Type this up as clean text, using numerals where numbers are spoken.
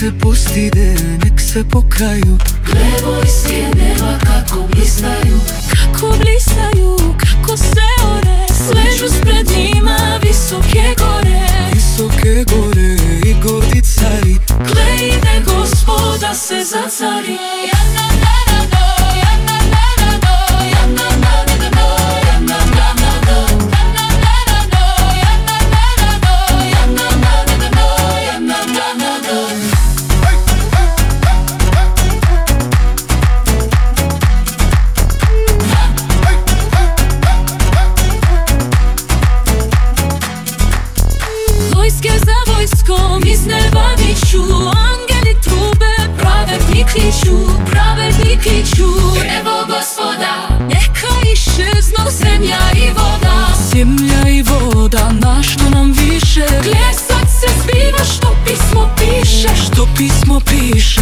se pusti nek se pokaju. Glevo iz sjedeva kako blistaju, kako blistaju, kako se ore, sležu spred njima visoke gore. Visoke gore i gordi cari, Gle ide Gospoda se zacari. Vojske za vojskom iz neba viču, angeli trube, pravedniki ću. evo Gospoda, Neka iščeznu zemlja i voda, zemlja i voda, na što nam više. Gle sad se zbiva što pismo piše, Što pismo piše.